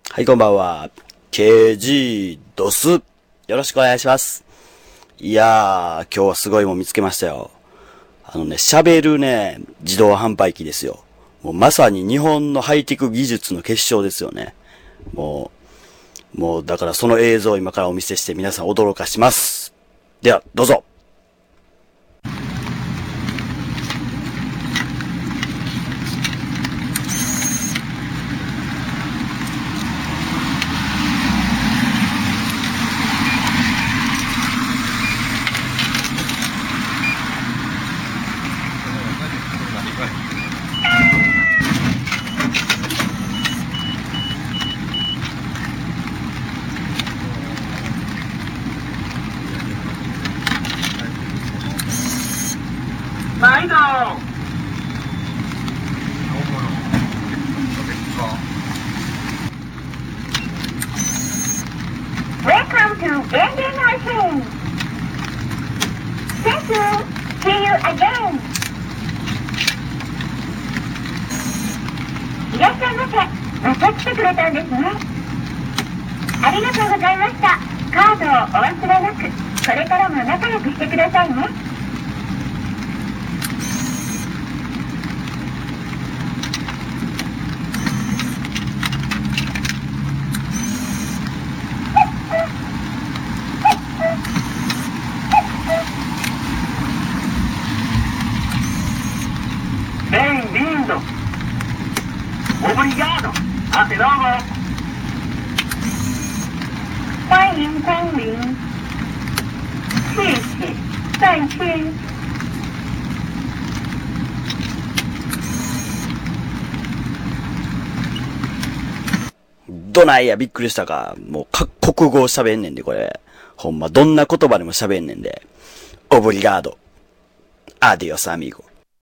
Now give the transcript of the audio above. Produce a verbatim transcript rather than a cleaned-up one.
はい、こんばんは。ケージー ドス。よろしくお願いします。いやー、今日はすごいもん見つけましたよ。あのね、喋るね、自動販売機ですよ。もうまさに日本のハイテク技術の結晶ですよね。もう、もうだからその映像を今からお見せして皆さん驚かします。では、どうぞ。 毎度Welcome to Vending Machine. Thank you. See you again. いらっしゃいませ。また来てくれたんですね。ありがとうございました。カードをお忘れなく。これからも仲良くしてくださいね。Bem-vindo! Obrigado! Até logo! 欢迎光临，谢谢，再见。 どないや、びっくりしたか。もう、各国語喋んねんで、これ。ほんま、どんな言葉でも喋んねんで。オブリガード。アディオスアミーゴ。